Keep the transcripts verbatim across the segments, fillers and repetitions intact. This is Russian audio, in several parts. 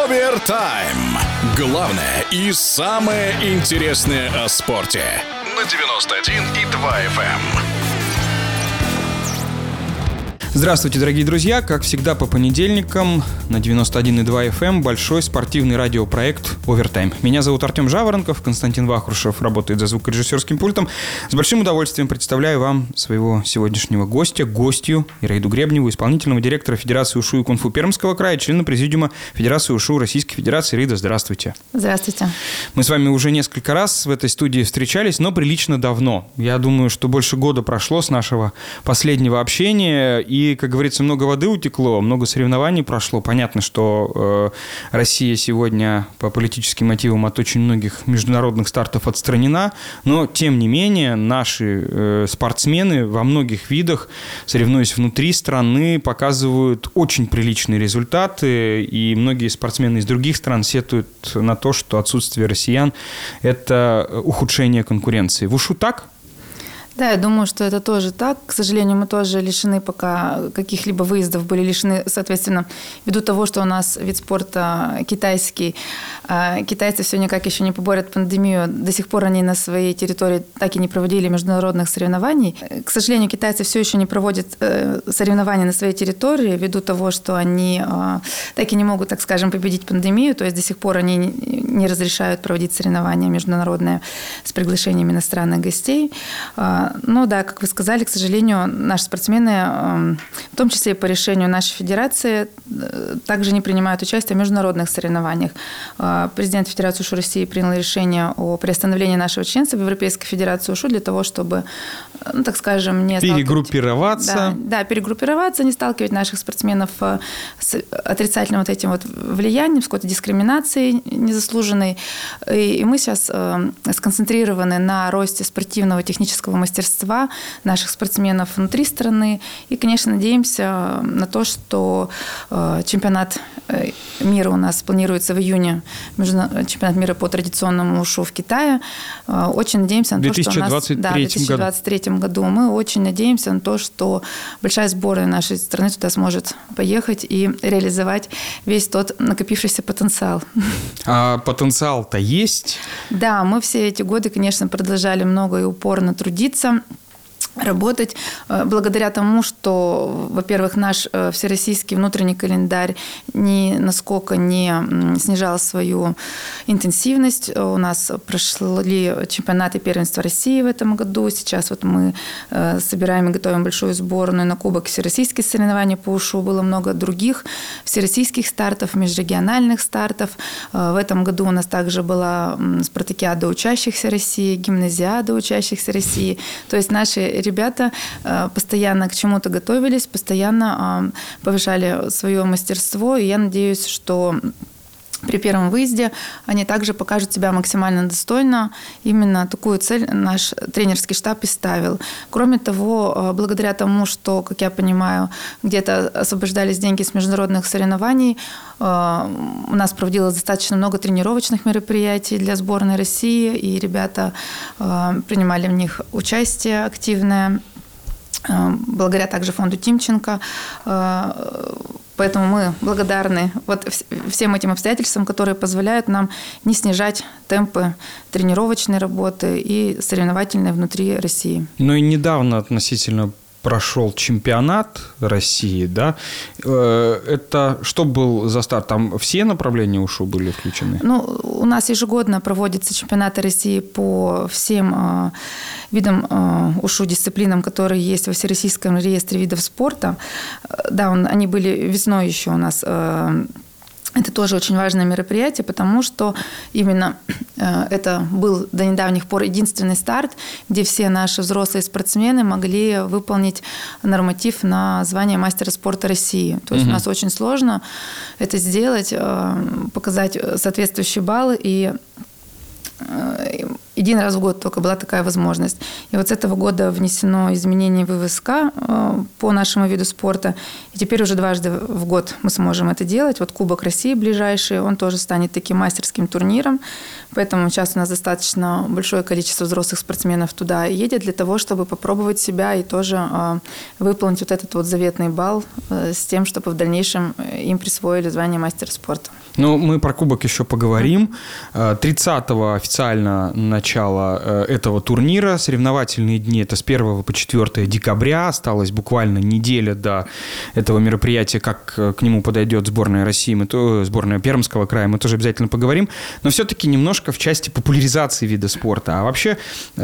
Овертайм. Главное и самое интересное о спорте. На девяносто один и два эф эм. Здравствуйте, дорогие друзья! Как всегда, по понедельникам на девяносто один и два эф эм большой спортивный радиопроект «Овертайм». Меня зовут Артем Жаворонков, Константин Вахрушев работает за звукорежиссерским пультом. С большим удовольствием представляю вам своего сегодняшнего гостя, гостью Ираиду Гребневу, исполнительного директора Федерации ушу и кунг-фу Пермского края, члена президиума Федерации ушу Российской Федерации. Ираида, здравствуйте! Здравствуйте! Мы с вами уже несколько раз в этой студии встречались, но прилично давно. Я думаю, что больше года прошло с нашего последнего общения, и И, как говорится, много воды утекло, много соревнований прошло. Понятно, что э, Россия сегодня по политическим мотивам от очень многих международных стартов отстранена, но, тем не менее, наши э, спортсмены во многих видах, соревнуясь внутри страны, показывают очень приличные результаты, и многие спортсмены из других стран сетуют на то, что отсутствие россиян – это ухудшение конкуренции. В ушу так? Да, я думаю, что это тоже так. К сожалению, мы тоже лишены пока каких-либо выездов, были лишены, соответственно, ввиду того, что у нас вид спорта китайский. Китайцы все никак еще не поборят пандемию. До сих пор они на своей территории так и не проводили международных соревнований. К сожалению, китайцы все еще не проводят соревнования на своей территории ввиду того, что они так и не могут, так скажем, победить пандемию. То есть до сих пор они не разрешают проводить соревнования международные с приглашением иностранных гостей. Ну да, как вы сказали, к сожалению, наши спортсмены, в том числе и по решению нашей федерации, также не принимают участие в международных соревнованиях. Президент Федерации ушу России принял решение о приостановлении нашего членства в Европейской Федерации ушу для того, чтобы, ну, так скажем, не перегруппироваться. Да, да, перегруппироваться, не сталкивать наших спортсменов с отрицательным вот этим вот влиянием, с какой-то дискриминацией незаслуженной. И мы сейчас сконцентрированы на росте спортивного технического мастерства мастерства наших спортсменов внутри страны. И, конечно, надеемся на то, что чемпионат мира у нас планируется в июне, чемпионат мира по традиционному ушу в Китае. Очень надеемся на то, что у нас да, в две тысячи двадцать третьем году мы очень надеемся на то, что большая сборная нашей страны туда сможет поехать и реализовать весь тот накопившийся потенциал. А потенциал-то есть? Да, мы все эти годы, конечно, продолжали много и упорно трудиться, работать благодаря тому, что, во-первых, наш всероссийский внутренний календарь ни насколько не снижал свою интенсивность. У нас прошли чемпионаты и первенства России в этом году. Сейчас вот мы собираем и готовим большую сборную на Кубок всероссийских соревнований по ушу. Было много других всероссийских стартов, межрегиональных стартов. В этом году у нас также была спартакиада учащихся России, гимназиада учащихся России. То есть наши ребята постоянно к чему-то готовились, постоянно повышали свое мастерство, и я надеюсь, что при первом выезде они также покажут себя максимально достойно. Именно такую цель наш тренерский штаб и ставил. Кроме того, благодаря тому, что, как я понимаю, где-то освобождались деньги с международных соревнований, у нас проводилось достаточно много тренировочных мероприятий для сборной России, и ребята принимали в них участие активное, благодаря также фонду Тимченко. Поэтому мы благодарны вот всем этим обстоятельствам, которые позволяют нам не снижать темпы тренировочной работы и соревновательной внутри России. Ну и недавно относительно прошел чемпионат России, да? Это что был за старт? Там все направления ушу были включены? Ну, у нас ежегодно проводятся чемпионаты России по всем видам ушу, дисциплинам, которые есть во Всероссийском реестре видов спорта. Да, он, они были весной еще у нас. Это тоже очень важное мероприятие, потому что именно это был до недавних пор единственный старт, где все наши взрослые спортсмены могли выполнить норматив на звание мастера спорта России. То есть угу. у нас очень сложно это сделать, показать соответствующие баллы, и один раз в год только была такая возможность. И вот с этого года внесено изменение в вэ вэ эс ка по нашему виду спорта. И теперь уже дважды в год мы сможем это делать. Вот Кубок России ближайший, он тоже станет таким мастерским турниром. Поэтому сейчас у нас достаточно большое количество взрослых спортсменов туда едет для того, чтобы попробовать себя и тоже выполнить вот этот вот заветный балл с тем, чтобы в дальнейшем им присвоили звание мастера спорта. Ну, мы про кубок еще поговорим. тридцатого официально начало этого турнира. Соревновательные дни – это с первого по четвёртое декабря. Осталась буквально неделя до этого мероприятия, как к нему подойдет сборная России, мы то, сборная Пермского края, мы тоже обязательно поговорим. Но все-таки немножко в части популяризации вида спорта. А вообще,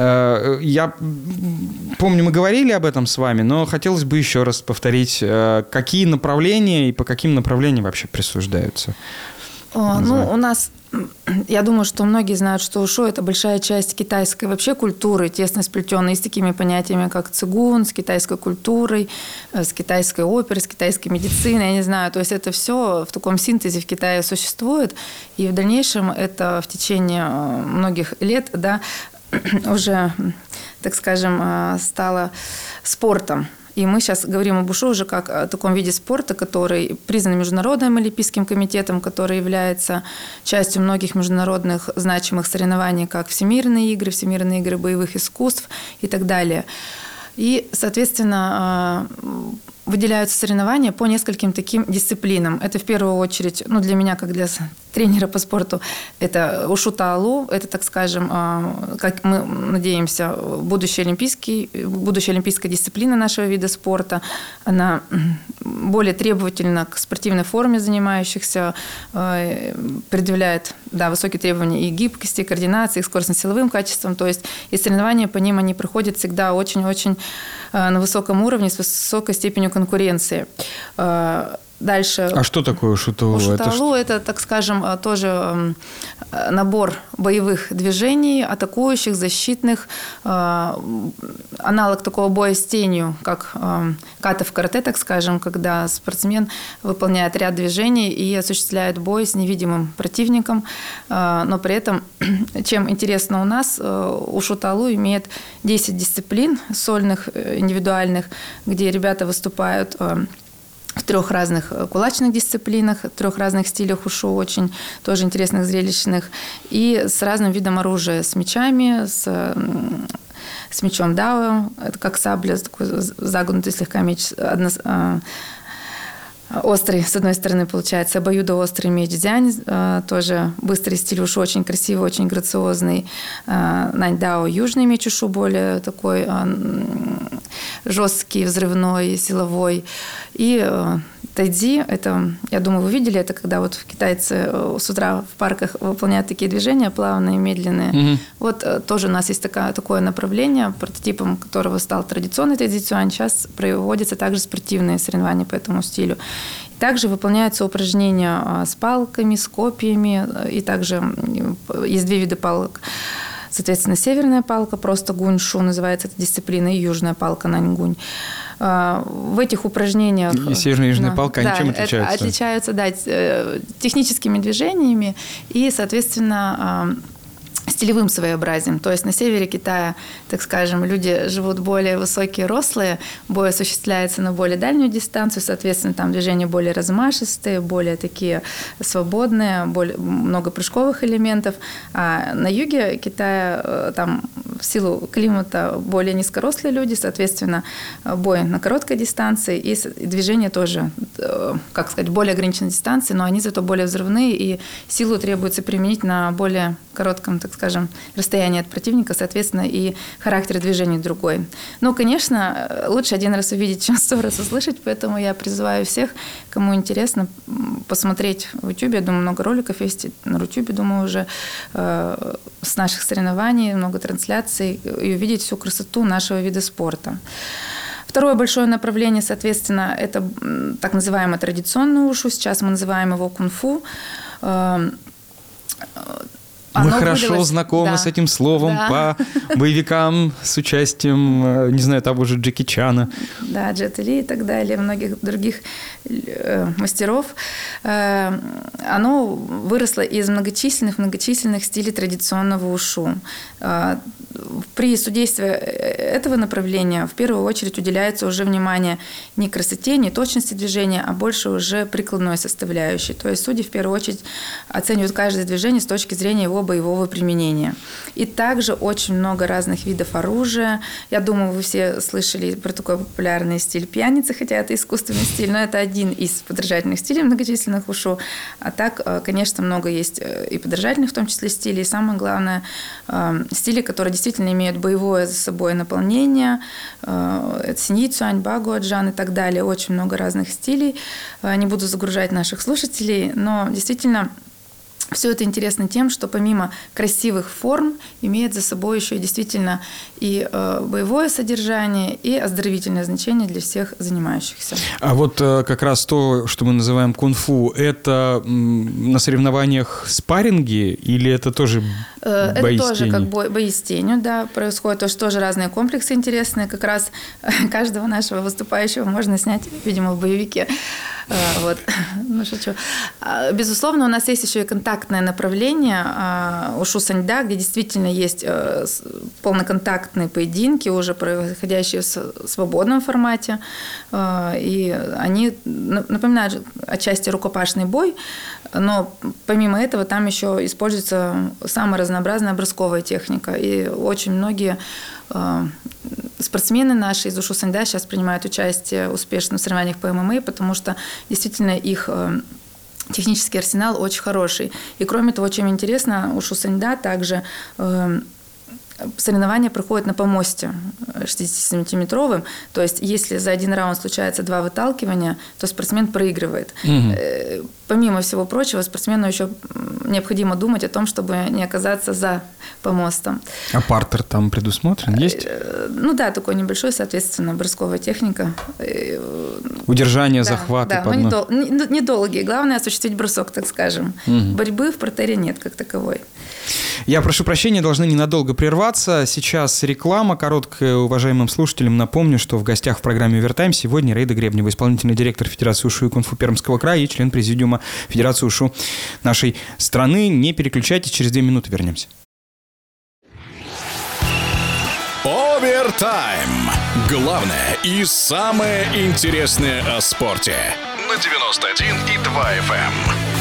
я помню, мы говорили об этом с вами, но хотелось бы еще раз повторить, какие направления и по каким направлениям вообще присуждаются. Ну, у нас, я думаю, что многие знают, что ушу – это большая часть китайской вообще культуры, тесно сплетенной с такими понятиями, как цигун, с китайской культурой, с китайской оперой, с китайской медициной, я не знаю. То есть это все в таком синтезе в Китае существует, и в дальнейшем это в течение многих лет, да, уже, так скажем, стало спортом. И мы сейчас говорим об ушу уже как о таком виде спорта, который признан Международным олимпийским комитетом, который является частью многих международных значимых соревнований, как Всемирные игры, Всемирные игры боевых искусств и так далее. И, соответственно, выделяются соревнования по нескольким таким дисциплинам. Это в первую очередь, ну, для меня, как для тренера по спорту, это ушу таолу, это, так скажем, как мы надеемся, будущий олимпийский, будущая олимпийская дисциплина нашего вида спорта. Она более требовательна к спортивной форме занимающихся, предъявляет, да, высокие требования и гибкости, и координации, и скоростно-силовым качествам. То есть и соревнования по ним, они проходят всегда очень-очень на высоком уровне, с высокой степенью конкуренции. Дальше. А что такое ушу таолу? Ушу таолу – это, так скажем, тоже набор боевых движений, атакующих, защитных, аналог такого боя с тенью, как ката в карате, так скажем, когда спортсмен выполняет ряд движений и осуществляет бой с невидимым противником, но при этом, чем интересно у нас, ушу таолу имеет десять дисциплин сольных, индивидуальных, где ребята выступают в трех разных кулачных дисциплинах, трех разных стилях ушу, очень тоже интересных, зрелищных, и с разным видом оружия, с мечами, с, с мечом дао, это как сабля, такой загнутый слегка меч, одно, острый, с одной стороны, получается, обоюдоострый меч дзянь, тоже быстрый стиль ушу, очень красивый, очень грациозный. Нань дао, южный меч ушу, более такой жесткий, взрывной, силовой. И тайцзи, это, я думаю, вы видели, это когда вот китайцы с утра в парках выполняют такие движения плавные, медленные. Mm-hmm. Вот тоже у нас есть такая, такое направление, прототипом которого стал традиционный тайцзи цюань. Сейчас проводятся также спортивные соревнования по этому стилю. Также выполняются упражнения с палками, с копьями, и также есть две вида палок. Соответственно, северная палка, просто гунь-шу называется эта дисциплина, и южная палка, нань-гунь. В этих упражнениях... И северная и южная да, палка, они да, чем отличаются? Отличаются, да, техническими движениями и, соответственно, стилевым своеобразием. То есть на севере Китая, так скажем, люди живут более высокие, рослые, бой осуществляется на более дальнюю дистанцию, соответственно, там движения более размашистые, более такие свободные, более, много прыжковых элементов. А на юге Китая, там в силу климата более низкорослые люди, соответственно, бой на короткой дистанции и движения тоже, как сказать, более ограниченной дистанции, но они зато более взрывные, и силу требуется применить на более коротком, так скажем, расстоянии от противника, соответственно, и характер движений другой. Ну, конечно, лучше один раз увидеть, чем сто раз услышать, поэтому я призываю всех, кому интересно, посмотреть в YouTube. Я думаю, много роликов есть на YouTube, думаю, уже э, с наших соревнований, много трансляций, и увидеть всю красоту нашего вида спорта. Второе большое направление, соответственно, это так называемое традиционное ушу, сейчас мы называем его кунг-фу. Э, Мы Оно хорошо выделось... знакомы да. с этим словом да. по боевикам с участием, не знаю, того же Джеки Чана. Да, Джет Ли и так далее, многих других э, мастеров. Э, оно выросло из многочисленных-многочисленных стилей традиционного ушу. Э, при судействе этого направления в первую очередь уделяется уже внимание не красоте, не точности движения, а больше уже прикладной составляющей. То есть судьи в первую очередь оценивают каждое движение с точки зрения его всего боевого применения. И также очень много разных видов оружия. Я думаю, вы все слышали про такой популярный стиль пьяницы, хотя это искусственный стиль, но это один из подражательных стилей многочисленных ушу. А так, конечно, много есть и подражательных, в том числе, стилей. И самое главное, стили, которые действительно имеют боевое за собой наполнение. Это синьи, цюань, багуа, джан и так далее. Очень много разных стилей. Не буду загружать наших слушателей, но действительно все это интересно тем, что помимо красивых форм имеет за собой еще и действительно и э, боевое содержание, и оздоровительное значение для всех занимающихся. А вот э, как раз то, что мы называем кунг-фу, это м, на соревнованиях спарринги или это тоже э, бои это с тоже тенью? как бой, бои с тенью, да, происходит. Тоже, тоже разные комплексы интересные. Как раз каждого нашего выступающего можно снять, видимо, в боевике. Вот, ну шучу. Безусловно, у нас есть еще и контактное направление ушу саньда, где действительно есть полноконтактные поединки, уже происходящие в свободном формате. И они напоминают отчасти рукопашный бой, но помимо этого там еще используется самая разнообразная бросковая техника. И очень многие спортсмены наши из ушу саньда сейчас принимают участие успешно в соревнованиях по эм эм а, потому что действительно их технический арсенал очень хороший. И кроме того, чем интересно, ушу саньда также соревнования проходят на помосте шестидесятисантиметровым. То есть, если за один раунд случается два выталкивания, то спортсмен проигрывает. Угу. Помимо всего прочего, спортсмену еще необходимо думать о том, чтобы не оказаться за помостом. А партер там предусмотрен? Есть? Ну да, такой небольшой, соответственно, бросковая техника. Удержание, да, захваты. Да, но недол- недолгие. Главное осуществить бросок, так скажем. Угу. Борьбы в партере нет как таковой. Я прошу прощения, должны ненадолго прерваться. Сейчас реклама короткая. Уважаемым слушателям напомню, что в гостях в программе «Овертайм» сегодня Рейда Гребнева, исполнительный директор Федерации ушу и кунг-фу Пермского края и член президиума Федерации ушу нашей страны. Не переключайтесь, через две минуты вернемся. Овертайм. Главное и самое интересное о спорте. На девяносто один и два эф эм.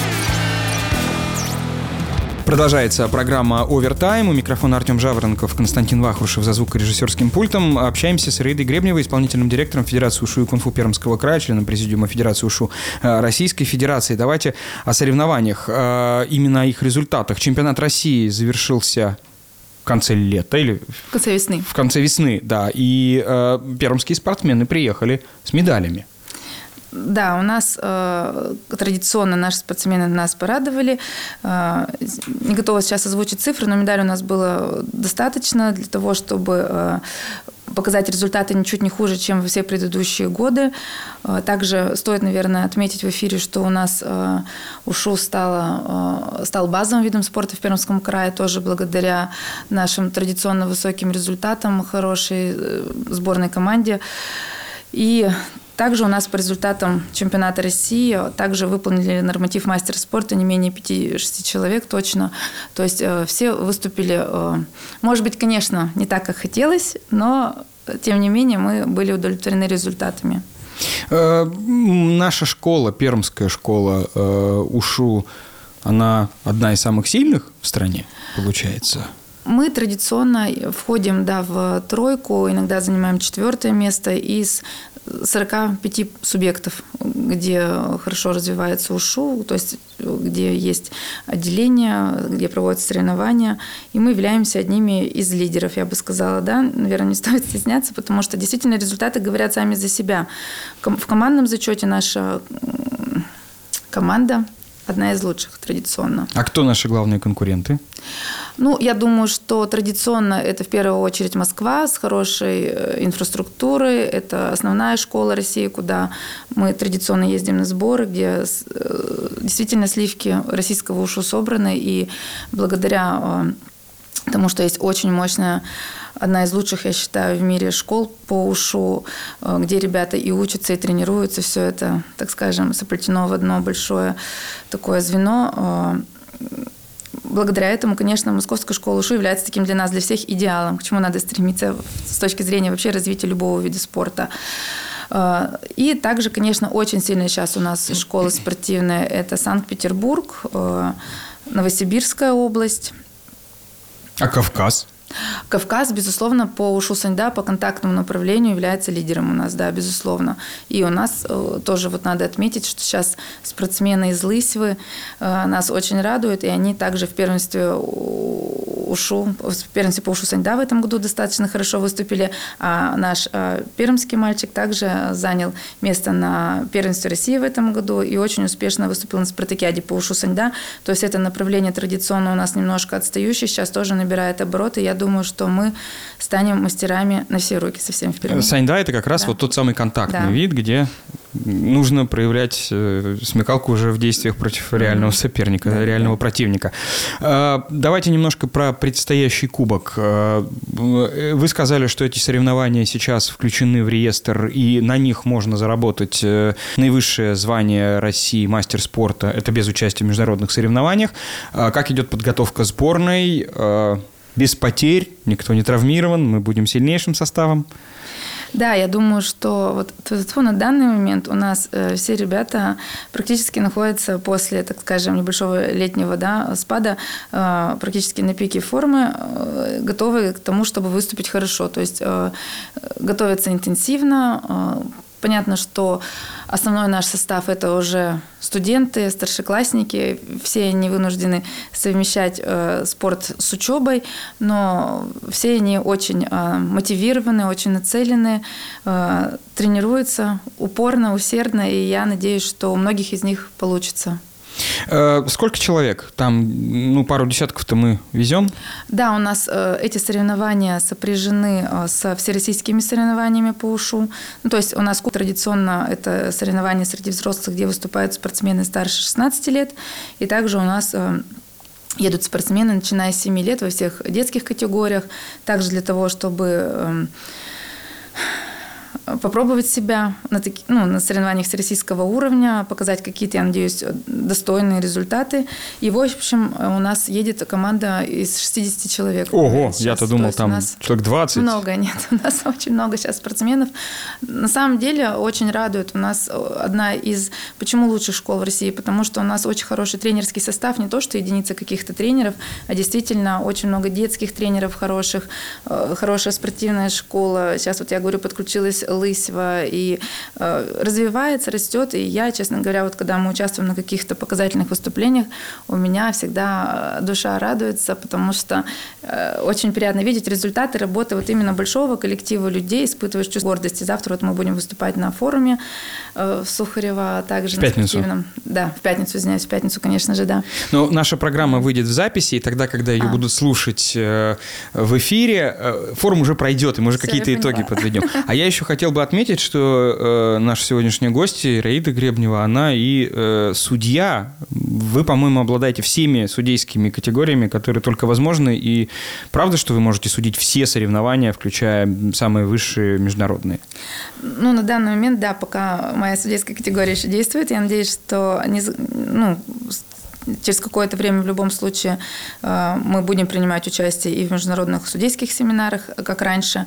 Продолжается программа «Овертайм». У микрофона Артем Жаворонков, Константин Вахрушев за звукорежиссерским пультом. Общаемся с Рейдой Гребневой, исполнительным директором Федерации ушу и кунг-фу Пермского края, членом президиума Федерации ушу Российской Федерации. Давайте о соревнованиях, именно о их результатах. Чемпионат России завершился в конце лета или в конце весны. В конце весны, да. И э, пермские спортсмены приехали с медалями. Да, у нас э, традиционно наши спортсмены нас порадовали. Э, не готова сейчас озвучить цифры, но медалей у нас было достаточно для того, чтобы э, показать результаты ничуть не хуже, чем во все предыдущие годы. Э, также стоит, наверное, отметить в эфире, что у нас э, ушу стало, э, стал базовым видом спорта в Пермском крае, тоже благодаря нашим традиционно высоким результатам, хорошей э, сборной команде. И также у нас по результатам чемпионата России также выполнили норматив мастера спорта не менее пяти-шести человек точно. То есть э, все выступили, э, может быть, конечно, не так, как хотелось, но тем не менее мы были удовлетворены результатами. Э, наша школа, пермская школа э, ушу, она одна из самых сильных в стране, получается? Мы традиционно входим, да, в тройку, иногда занимаем четвертое место из сорока пяти субъектов, где хорошо развивается ушу, то есть где есть отделение, где проводятся соревнования, и мы являемся одними из лидеров, я бы сказала, да, наверное, не стоит стесняться, потому что действительно результаты говорят сами за себя. В командном зачете наша команда одна из лучших традиционно. А кто наши главные конкуренты? Ну, я думаю, что традиционно это в первую очередь Москва с хорошей инфраструктурой. Это основная школа России, куда мы традиционно ездим на сборы, где действительно сливки российского ушу собраны. И благодаря тому, что есть очень мощная, одна из лучших, я считаю, в мире школ по ушу, где ребята и учатся, и тренируются, все это, так скажем, соплетено в одно большое такое звено. Благодаря этому, конечно, Московская школа ушу является таким для нас, для всех идеалом, к чему надо стремиться с точки зрения вообще развития любого вида спорта. И также, конечно, очень сильно сейчас у нас школы спортивные – это Санкт-Петербург, Новосибирская область, А Кавказ? Кавказ, безусловно, по ушу саньда, по контактному направлению является лидером у нас, да, безусловно. И у нас э, тоже вот надо отметить, что сейчас спортсмены из Лысьвы э, нас очень радуют, и они также в первенстве ушу, в первенстве по ушу саньда в этом году достаточно хорошо выступили, а наш э, пермский мальчик также занял место на первенстве России в этом году и очень успешно выступил на спартакиаде по ушу саньда. То есть это направление традиционно у нас немножко отстающее, сейчас тоже набирает обороты. Я думаю, что мы станем мастерами на все руки совсем впереди. Саньда – это как раз да. вот тот самый контактный да. вид, где нужно проявлять смекалку уже в действиях против реального соперника, да, реального да. противника. Давайте немножко про предстоящий кубок. Вы сказали, что эти соревнования сейчас включены в реестр, и на них можно заработать наивысшее звание России мастер спорта. Это без участия в международных соревнованиях. Как идет подготовка сборной? Без потерь, никто не травмирован, мы будем сильнейшим составом. Да, я думаю, что вот на данный момент у нас э, все ребята практически находятся после, так скажем, небольшого летнего да, спада, э, практически на пике формы, э, готовы к тому, чтобы выступить хорошо. То есть э, готовятся интенсивно. Э, Понятно, что основной наш состав – это уже студенты, старшеклассники. Все они вынуждены совмещать э, спорт с учебой, но все они очень э, мотивированы, очень нацелены, э, тренируются упорно, усердно, и я надеюсь, что у многих из них получится. Сколько человек? Там, ну, пару десятков-то мы везем? Да, у нас э, эти соревнования сопряжены э, со всероссийскими соревнованиями по ушу. Ну, то есть у нас традиционно это соревнования среди взрослых, где выступают спортсмены старше шестнадцати лет. И также у нас э, едут спортсмены, начиная с семи лет во всех детских категориях. Также для того, чтобы... Э, попробовать себя на, таки, ну, на соревнованиях всероссийского уровня, показать какие-то, я надеюсь, достойные результаты. И, в общем, у нас едет команда из шестидесяти человек. Ого, сейчас. Я-то думал, там человек двадцать. Много, нет. У нас очень много сейчас спортсменов. На самом деле, очень радует. У нас одна из... Почему лучших школ в России? Потому что у нас очень хороший тренерский состав. Не то, что единица каких-то тренеров, а действительно очень много детских тренеров хороших, хорошая спортивная школа. Сейчас вот я говорю, подключилась Лысьва, и э, развивается, растет. И я, честно говоря, вот когда мы участвуем на каких-то показательных выступлениях, у меня всегда душа радуется, потому что э, очень приятно видеть результаты работы вот именно большого коллектива людей, испытываешь чувство гордости. Завтра вот мы будем выступать на форуме э, в Сухарево, также в пятницу. На спортивном. Да, в пятницу, извиняюсь, в пятницу, конечно же, да. Но наша программа выйдет в записи, и тогда, когда ее а. будут слушать э, в эфире, э, форум уже пройдет, и мы уже Все, какие-то итоги подведем. А я еще хотел бы отметить, что э, наша сегодняшняя гостья, Ираида Гребнева, она и э, судья. Вы, по-моему, обладаете всеми судейскими категориями, которые только возможны. И правда, что вы можете судить все соревнования, включая самые высшие международные? Ну, на данный момент, да, пока моя судейская категория еще действует. Я надеюсь, что не, ну, через какое-то время в любом случае мы будем принимать участие и в международных судейских семинарах, как раньше.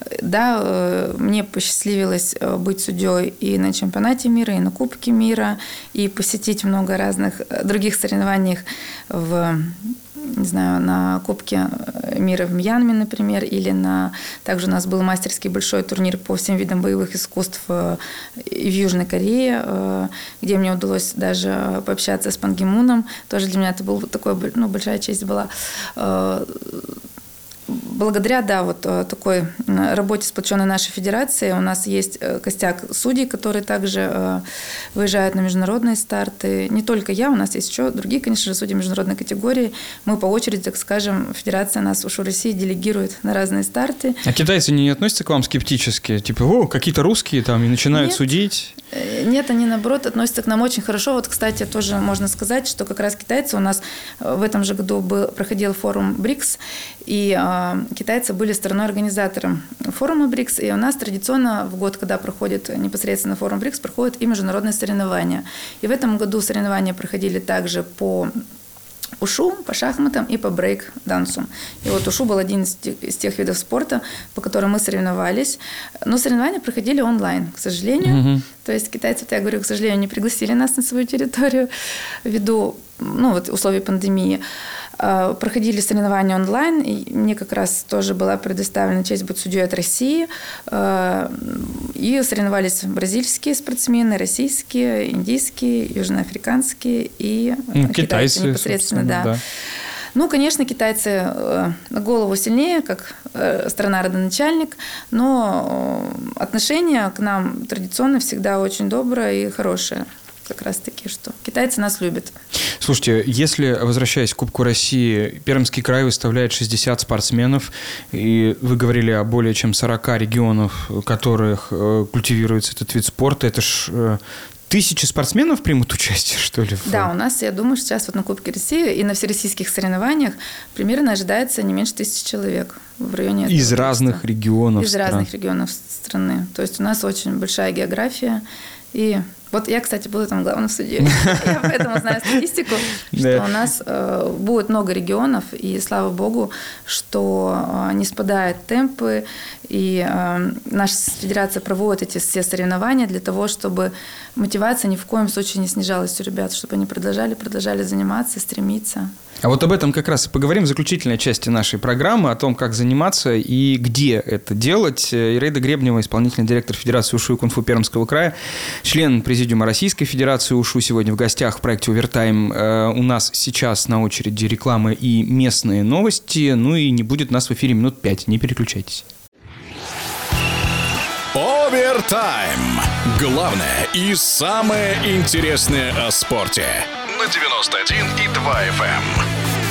Да, мне посчастливилось быть судьей и на чемпионате мира, и на Кубке мира, и посетить много разных других соревнований в... не знаю, на Кубке мира в Мьянме, например, или на... Также у нас был мастерский большой турнир по всем видам боевых искусств в Южной Корее, где мне удалось даже пообщаться с Пан Ги Муном. Тоже для меня это была такой, ну, большая честь была. Благодаря, да, вот такой работе, сплоченной нашей федерации, у нас есть костяк судей, которые также выезжают на международные старты. Не только я, у нас есть еще другие, конечно же, судьи международной категории. Мы по очереди, так скажем, федерация нас, УШУ России, делегирует на разные старты. А китайцы не относятся к вам скептически? Типа, о, какие-то русские там и начинают Нет. судить? Нет, они, наоборот, относятся к нам очень хорошо. Вот, кстати, тоже можно сказать, что как раз китайцы у нас в этом же году был, проходил форум БРИКС, и э, китайцы были стороной-организатором форума БРИКС, и у нас традиционно в год, когда проходит непосредственно форум БРИКС, проходят и международные соревнования. И в этом году соревнования проходили также по ушу, по шахматам и по брейк-дансу. И вот ушу был один из тех, из тех видов спорта, по которым мы соревновались. Но соревнования проходили онлайн, к сожалению. Mm-hmm. То есть китайцы, я говорю, к сожалению, не пригласили нас на свою территорию ввиду, ну, вот, условий пандемии. Проходили соревнования онлайн, и мне как раз тоже была предоставлена честь быть судьей от России. И соревновались бразильские спортсмены, российские, индийские, южноафриканские и ну, китайцы, китайцы непосредственно. Да. да. Ну, конечно, китайцы на голову сильнее, как страна-родоначальник, но отношение к нам традиционно всегда очень доброе и хорошее. Как раз таки, что китайцы нас любят. Слушайте, если, возвращаясь к Кубку России, Пермский край выставляет шестьдесят спортсменов, и вы говорили о более чем сорока регионах, в которых культивируется этот вид спорта, это ж тысячи спортсменов примут участие, что ли? В... Да, у нас, я думаю, сейчас вот на Кубке России и на всероссийских соревнованиях примерно ожидается не меньше тысячи человек в районе этого. Из разных регионов Из стран. разных регионов страны. То есть у нас очень большая география. И вот я, кстати, буду там главным судьей. Я поэтому знаю статистику, что у нас будет много регионов, и слава богу, что не спадают темпы, и наша федерация проводит эти все соревнования для того, чтобы мотивация ни в коем случае не снижалась у ребят, чтобы они продолжали, продолжали заниматься, стремиться. А вот об этом как раз и поговорим в заключительной части нашей программы, о том, как заниматься и где это делать. Ираида Гребнева, исполнительный директор Федерации ушу и кунг-фу Пермского края, член Президиума Российской Федерации ушу, сегодня в гостях в проекте «Овертайм». У нас сейчас на очереди рекламы и местные новости, ну и не будет нас в эфире минут пять, не переключайтесь. Овертайм. Главное и самое интересное о спорте. На девяносто один и два эф эм.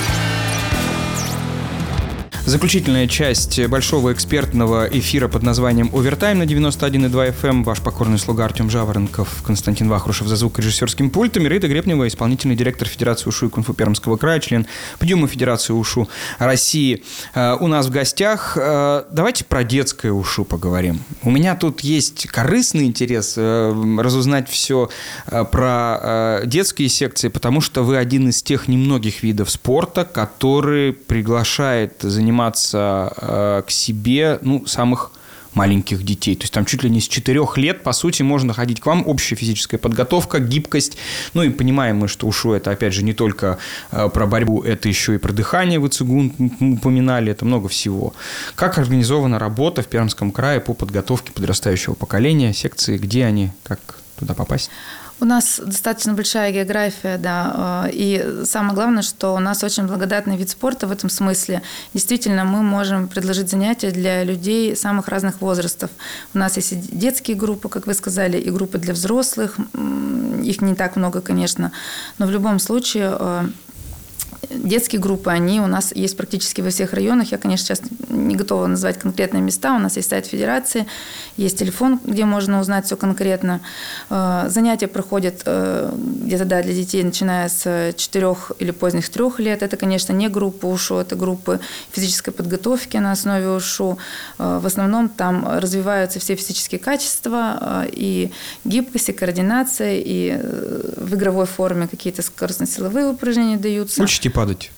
Заключительная часть большого экспертного эфира под названием «Овертайм» на девяносто один и два эф эм. Ваш покорный слуга Артем Жаворонков, Константин Вахрушев за звукорежиссерским пультом, Ираида Гребнева, исполнительный директор Федерации ушу и кунг-фу Пермского края, член Президиума Федерации ушу России. У нас в гостях. Давайте про детское ушу поговорим. У меня тут есть корыстный интерес разузнать все про детские секции, потому что вы один из тех немногих видов спорта, который приглашает заниматься к себе, ну, самых маленьких детей. То есть там чуть ли не с четырех лет, по сути, можно ходить к вам. Общая физическая подготовка, гибкость. Ну и понимаем мы, что ушу это, опять же, не только про борьбу, это еще и про дыхание, вы цигун упоминали, это много всего. Как организована работа в Пермском крае по подготовке подрастающего поколения, секции, где они, как туда попасть? У нас достаточно большая география, да, и самое главное, что у нас очень благодатный вид спорта в этом смысле. Действительно, мы можем предложить занятия для людей самых разных возрастов. У нас есть и детские группы, как вы сказали, и группы для взрослых. Их не так много, конечно, но в любом случае... Детские группы, они у нас есть практически во всех районах. Я, конечно, сейчас не готова назвать конкретные места. У нас есть сайт Федерации, есть телефон, где можно узнать все конкретно. Занятия проходят где-то, да, для детей, начиная с четырех или поздних трех лет. Это, конечно, не группы ушу, это группы физической подготовки на основе ушу. В основном там развиваются все физические качества, и гибкость, и координация, и в игровой форме какие-то скоростно-силовые упражнения даются. Учите падать.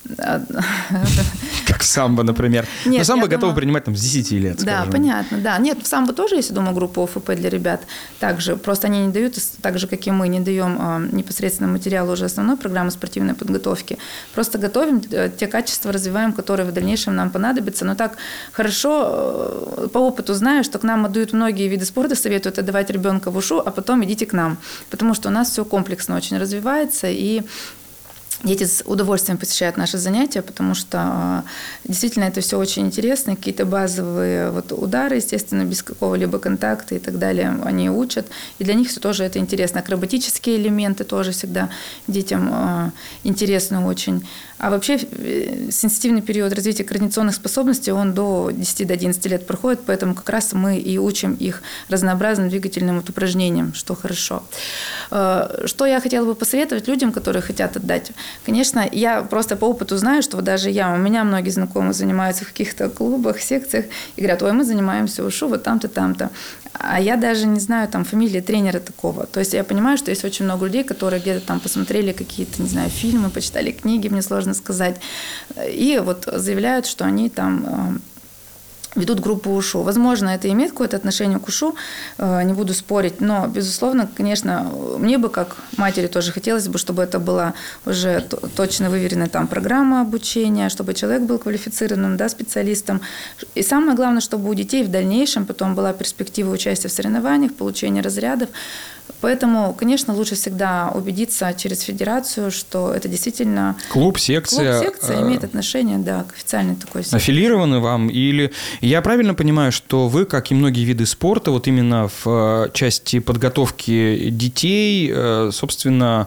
Как самбо, например. Нет, но самбо готовы думаю... принимать там с десяти лет. Да, скажем. Понятно, да. Нет, в самбо тоже есть, я думаю, группа ОФП для ребят. Также, просто они не дают, так же, как и мы, не даем а, непосредственно материал уже основной программы спортивной подготовки. Просто готовим, те качества развиваем, которые в дальнейшем нам понадобятся. Но так хорошо, по опыту знаю, что к нам отдают многие виды спорта, советуют отдавать ребенка в ушу, а потом идите к нам. Потому что у нас все комплексно очень развивается, и дети с удовольствием посещают наши занятия, потому что действительно это все очень интересно. Какие-то базовые вот удары, естественно, без какого-либо контакта и так далее, они учат. И для них все тоже это интересно. Акробатические элементы тоже всегда детям интересны очень. А вообще сенситивный период развития координационных способностей, он до десяти до одиннадцати лет проходит, поэтому как раз мы и учим их разнообразным двигательным вот упражнениям, что хорошо. Что я хотела бы посоветовать людям, которые хотят отдать? Конечно, я просто по опыту знаю, что даже я, у меня многие знакомые занимаются в каких-то клубах, секциях, и говорят, ой, мы занимаемся ушу вот там-то, там-то. А я даже не знаю там фамилии тренера такого. То есть я понимаю, что есть очень много людей, которые где-то там посмотрели какие-то, не знаю, фильмы, почитали книги, мне сложно сказать, и вот заявляют, что они там ведут группу УШУ. Возможно, это имеет какое-то отношение к УШУ, не буду спорить, но, безусловно, конечно, мне бы, как матери, тоже хотелось бы, чтобы это была уже точно выверенная там программа обучения, чтобы человек был квалифицированным, да, специалистом. И самое главное, чтобы у детей в дальнейшем потом была перспектива участия в соревнованиях, получения разрядов. Поэтому, конечно, лучше всегда убедиться через федерацию, что это действительно... Клуб, секция. Клуб, секция имеет отношение, да, к официальной такой секции. Аффилированы вам? Или я правильно понимаю, что вы, как и многие виды спорта, вот именно в части подготовки детей, собственно,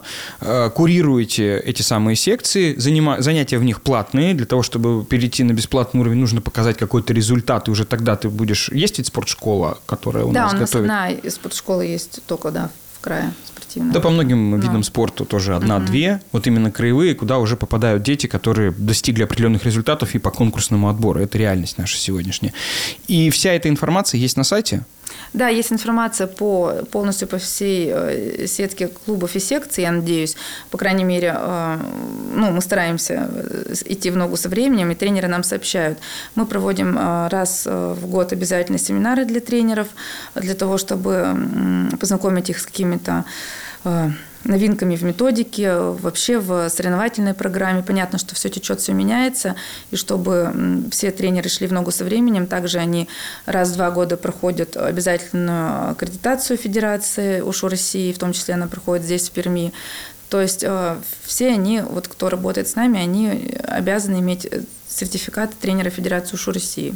курируете эти самые секции, занятия в них платные, для того, чтобы перейти на бесплатный уровень, нужно показать какой-то результат, и уже тогда ты будешь... Есть ведь спортшкола, которая у да, нас готовит? Да, у нас одна из спортшколы есть только, да, края спортивного. Да, по многим Но. видам спорта тоже одна-две, uh-huh. вот именно краевые, куда уже попадают дети, которые достигли определенных результатов и по конкурсному отбору. Это реальность наша сегодняшняя. И вся эта информация есть на сайте? Да, есть информация по, полностью по всей сетке клубов и секций, я надеюсь. По крайней мере, ну, мы стараемся идти в ногу со временем, и тренеры нам сообщают. Мы проводим раз в год обязательно семинары для тренеров, для того, чтобы познакомить их с какими-то новинками в методике, вообще в соревновательной программе. Понятно, что все течет, все меняется, и чтобы все тренеры шли в ногу со временем, также они раз в два года проходят обязательную аккредитацию Федерации УШУ России, в том числе она проходит здесь, в Перми. То есть все они, вот кто работает с нами, они обязаны иметь сертификат тренера Федерации УШУ России.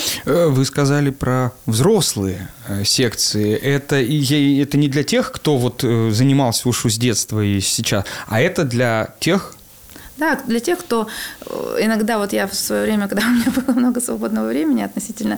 Вы сказали про взрослые секции. Это, это не для тех, кто вот занимался УШУ с детства и сейчас, а это для тех... Да, для тех, кто иногда, вот я в свое время, когда у меня было много свободного времени относительно,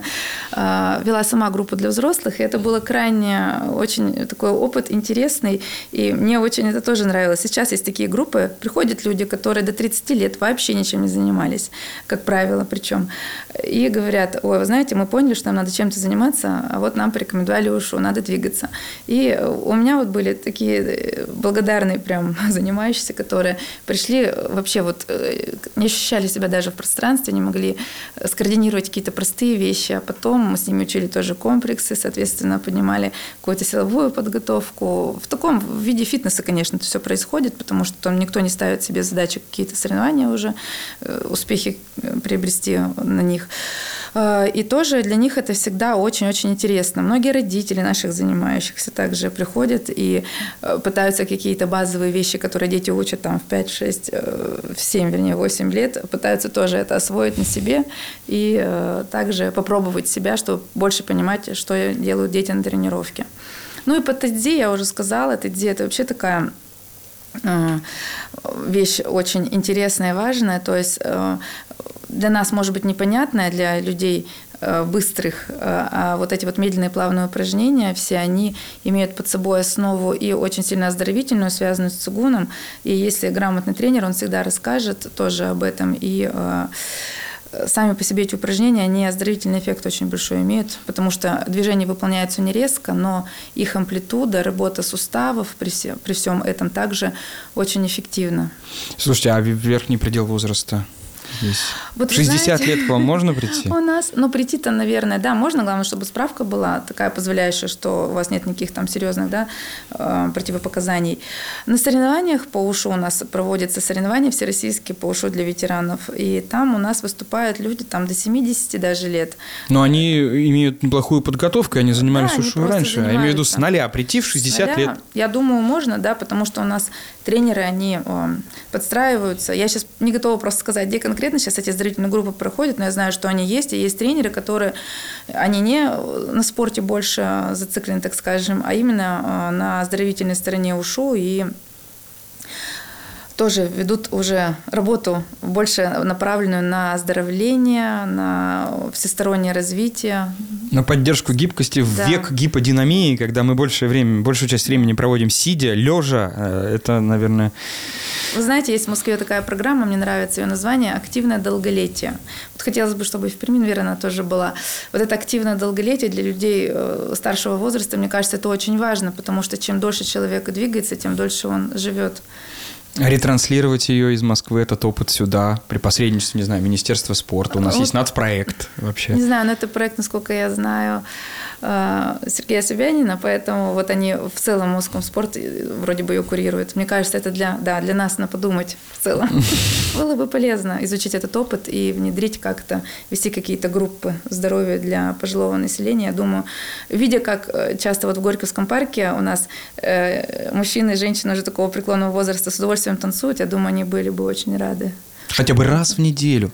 вела сама группу для взрослых, и это было крайне очень такой опыт интересный, и мне очень это тоже нравилось. Сейчас есть такие группы, приходят люди, которые до тридцати лет вообще ничем не занимались, как правило, причем, и говорят: ой, вы знаете, мы поняли, что нам надо чем-то заниматься, а вот нам порекомендовали УШУ, надо двигаться. И у меня вот были такие благодарные прям занимающиеся, которые пришли вообще вот не ощущали себя даже в пространстве, не могли скоординировать какие-то простые вещи, а потом мы с ними учили тоже комплексы, соответственно, поднимали какую-то силовую подготовку. В таком виде фитнеса, конечно, это все происходит, потому что там никто не ставит себе задачи какие-то соревнования уже, успехи приобрести на них. И тоже для них это всегда очень-очень интересно. Многие родители наших занимающихся также приходят и пытаются какие-то базовые вещи, которые дети учат там в пять-шесть, в семь, вернее, восемь лет, пытаются тоже это освоить на себе и также попробовать себя, чтобы больше понимать, что делают дети на тренировке. Ну и по ТЭДЗИ я уже сказала, ТЭДЗИ – это вообще такая вещь очень интересная и важная, то есть для нас, может быть, непонятная, для людей быстрых, а вот эти вот медленные плавные упражнения, все они имеют под собой основу и очень сильно оздоровительную, связанную с цигуном, и если грамотный тренер, он всегда расскажет тоже об этом, и сами по себе эти упражнения, они оздоровительный эффект очень большой имеют, потому что движения выполняются не резко, но их амплитуда, работа суставов при, все, при всем этом также очень эффективна. Слушайте, а верхний предел возраста? Здесь. Вот, в шестьдесят знаете, лет к вам можно прийти? У нас, ну, прийти-то, наверное, да, можно. Главное, чтобы справка была такая позволяющая, что у вас нет никаких там серьезных, да, противопоказаний. На соревнованиях по УШУ у нас проводятся соревнования всероссийские по УШУ для ветеранов. И там у нас выступают люди там до семидесяти даже лет. Но они имеют неплохую подготовку, они занимались да, УШУ раньше. Я имею в виду с нуля прийти в шестьдесят лет. Я думаю, можно, да, потому что у нас тренеры, они подстраиваются. Я сейчас не готова просто сказать, где конкретно сейчас эти оздоровительные группы проходят, но я знаю, что они есть, и есть тренеры, которые, они не на спорте больше зациклены, так скажем, а именно на оздоровительной стороне УШУ, и тоже ведут уже работу больше направленную на оздоровление, на всестороннее развитие. На поддержку гибкости в да. век гиподинамии, когда мы большее время, большую часть времени проводим сидя, лежа, это, наверное... Вы знаете, есть в Москве такая программа, мне нравится ее название «Активное долголетие». Вот хотелось бы, чтобы и в Перми, наверное, она тоже была. Вот это активное долголетие для людей старшего возраста, мне кажется, это очень важно, потому что чем дольше человек двигается, тем дольше он живет. Ретранслировать ее из Москвы, этот опыт сюда, при посредничестве, не знаю, Министерства спорта. У нас вот, есть нацпроект вообще. Не знаю, но это проект, насколько я знаю, Сергея Собянина, поэтому вот они в целом Моском спорт вроде бы ее курируют. Мне кажется, это для, да, для нас на подумать в целом. Было бы полезно изучить этот опыт и внедрить как-то, вести какие-то группы здоровья для пожилого населения. Я думаю, видя, как часто вот в Горьковском парке у нас э, мужчины и женщины уже такого преклонного возраста с удовольствием танцуют, я думаю, они были бы очень рады. Хотя бы раз в неделю.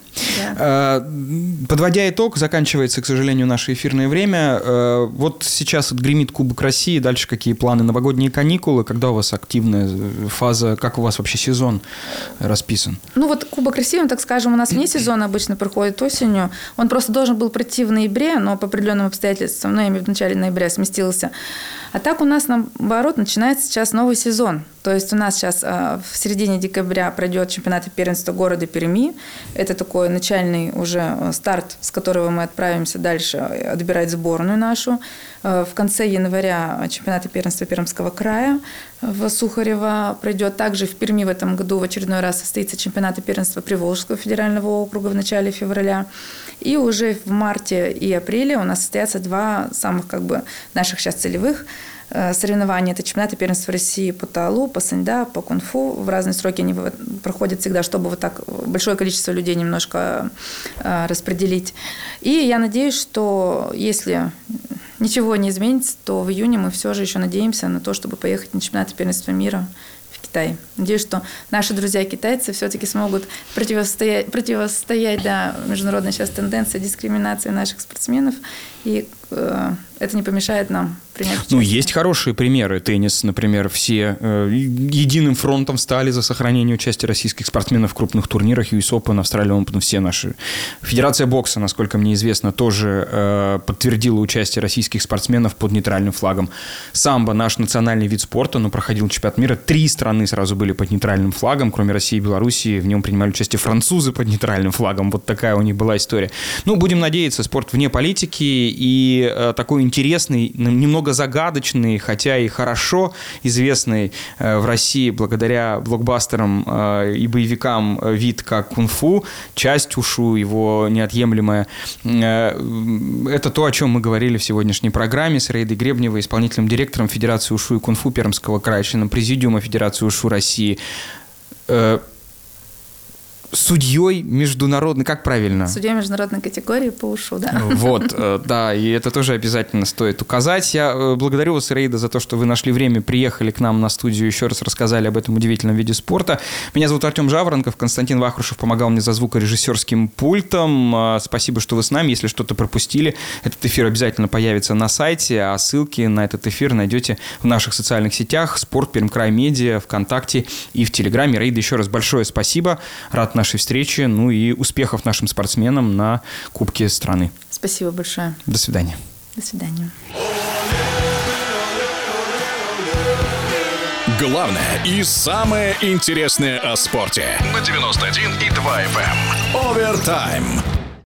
Да. Подводя итог, заканчивается, к сожалению, наше эфирное время. Вот сейчас гремит Кубок России. Дальше какие планы? Новогодние каникулы? Когда у вас активная фаза? Как у вас вообще сезон расписан? Ну вот Кубок России, он, так скажем, у нас вне сезона обычно проходит осенью. Он просто должен был пройти в ноябре, но по определенным обстоятельствам, ну, в начале ноября сместился. А так у нас, наоборот, начинается сейчас новый сезон. То есть у нас сейчас в середине декабря пройдет чемпионат и первенство города Перми. Это такой начальный уже старт, с которого мы отправимся дальше отбирать сборную нашу. В конце января чемпионат и первенство Пермского края в Сухарево пройдет. Также в Перми в этом году в очередной раз состоится чемпионат и первенство Приволжского федерального округа в начале февраля. И уже в марте и апреле у нас состоятся два самых как бы наших сейчас целевых соревнования. Это чемпионат и первенство России по таолу, по саньда, по кунг-фу. В разные сроки они проходят всегда, чтобы вот так большое количество людей немножко распределить. И я надеюсь, что если ничего не изменится, то в июне мы все же еще надеемся на то, чтобы поехать на чемпионат и первенство мира в Китай. Надеюсь, что наши друзья-китайцы все-таки смогут противостоять, противостоять да, международной сейчас тенденции дискриминации наших спортсменов, и э, это не помешает нам принять участие. Ну, есть хорошие примеры. Теннис, например, все э, единым фронтом стали за сохранение участия российских спортсменов в крупных турнирах, ю эс Open, Australian Open, все наши. Федерация бокса, насколько мне известно, тоже э, подтвердила участие российских спортсменов под нейтральным флагом. Самбо, наш национальный вид спорта, но проходил чемпионат мира. Три страны сразу были под нейтральным флагом, кроме России и Белоруссии. В нем принимали участие французы под нейтральным флагом. Вот такая у них была история. Ну, будем надеяться, спорт вне политики и э, такой интересный, немного загадочный, хотя и хорошо известный э, в России благодаря блокбастерам э, и боевикам э, вид как кунг-фу, часть ушу, его неотъемлемая. Э, это то, о чем мы говорили в сегодняшней программе с Раидой Гребневой, исполнительным директором Федерации ушу и кунг-фу Пермского края, членом президиума Федерации ушу России. Э, Судьей международной, как правильно? Судьей международной категории по ушу, да. Вот, да, и это тоже обязательно стоит указать. Я благодарю вас, Раида, за то, что вы нашли время, приехали к нам на студию, еще раз рассказали об этом удивительном виде спорта. Меня зовут Артем Жаворонков, Константин Вахрушев помогал мне за звукорежиссерским пультом. Спасибо, что вы с нами. Если что-то пропустили, этот эфир обязательно появится на сайте, а ссылки на этот эфир найдете в наших социальных сетях «Спорт Пермкрай Медиа», ВКонтакте и в Телеграме. Раида, еще раз большое спасибо. Рад нашей встречи, ну и успехов нашим спортсменам на Кубке страны. Спасибо большое. До свидания. До свидания. Главное и самое интересное о спорте на девяносто один и два эф эм. Овертайм.